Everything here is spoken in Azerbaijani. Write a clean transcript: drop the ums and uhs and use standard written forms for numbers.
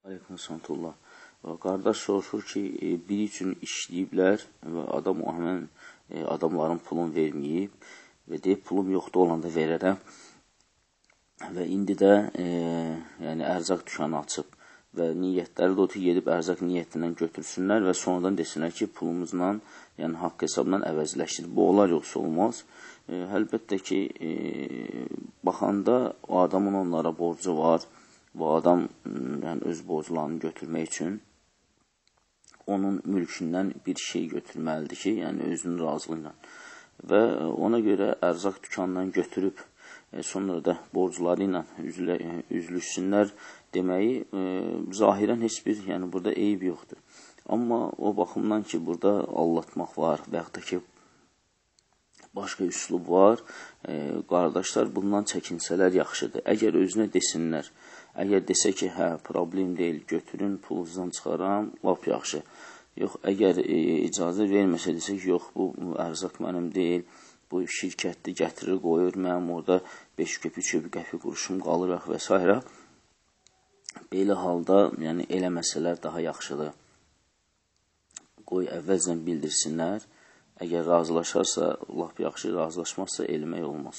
Aleykümselam. Qardaş soruşur ki, biri üçün işləyiblər və adam o həmən adamların pulunu verməyib və deyib, pulum yoxdur, olanda verərəm. Və indi də yəni ərzaq dükanı açıb və niyyətləri də odur, gedib ərzaq niyyətindən götürsünlər və sonradan desinlər ki, pulumuzla, yəni haqq hesabla əvəzləşdir. Bu olar, yoxsa olmaz. Əlbəttə ki, baxanda o adamın onlara borcu var. Bu adam yəni, öz borclarını götürmək üçün onun mülkündən bir şey götürməlidir ki, yəni özünün razılığı ilə. Və ona görə ərzaq dükanından götürüb, sonra da borcları ilə üzlüşsünlər deməyi, zahirən heç bir, yəni burada eyib yoxdur. Amma o baxımdan ki, burada aldatmaq var və yaxud da ki, başqa üslub var, qardaşlar bundan çəkinsələr yaxşıdır. Əgər özünə desinlər, əgər desə ki, hə, problem deyil, götürün, pulunuzdan çıxaram, lap yaxşı. Yox, əgər icazə verməsə desə ki, yox, bu ərzaq mənim deyil, bu şirkətli gətirir, qoyur, mənim orada 5 köpü, 3 qəpik quruşum qalır və s. Belə halda, yəni eləməsələr daha yaxşıdır. Qoy əvvəlcən bildirsinlər, əgər razılaşarsa, lap yaxşı, razılaşmazsa eləmək olmaz.